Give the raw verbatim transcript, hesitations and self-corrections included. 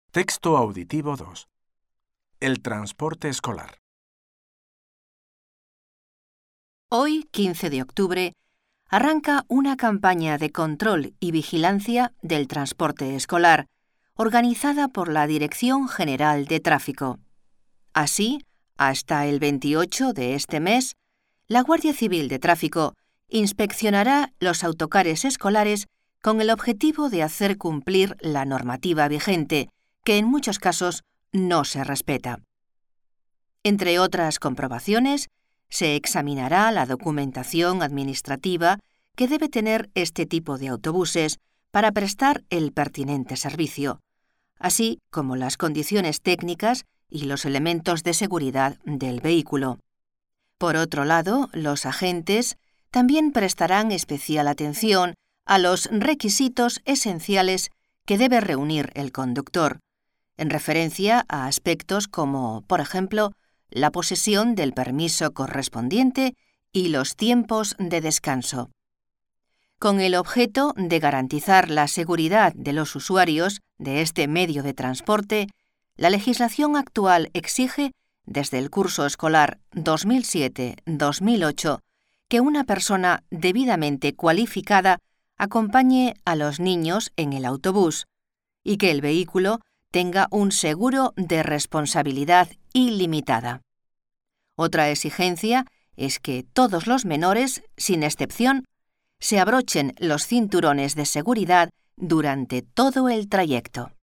Texto auditivo dos. El transporte escolar. Hoy, quince de octubre, arranca una campaña de control y vigilancia del transporte escolar, organizada por la Dirección General de Tráfico. Así, hasta el veintiocho de este mes, la Guardia Civil de Tráfico inspeccionará los autocares escolares con el objetivo de hacer cumplir la normativa vigente, que en muchos casos no se respeta. Entre otras comprobaciones, se examinará la documentación administrativa que debe tener este tipo de autobuses para prestar el pertinente servicio, así como las condiciones técnicas y los elementos de seguridad del vehículo. Por otro lado, los agentes también prestarán especial atención a los requisitos esenciales que debe reunir el conductor, en referencia a aspectos como, por ejemplo, la posesión del permiso correspondiente y los tiempos de descanso. Con el objeto de garantizar la seguridad de los usuarios de este medio de transporte, la legislación actual exige, desde el curso escolar dos mil siete dos mil ocho, que una persona debidamente cualificada acompañe a los niños en el autobús y que el vehículo tenga un seguro de responsabilidad ilimitada. Otra exigencia es que todos los menores, sin excepción, se abrochen los cinturones de seguridad durante todo el trayecto.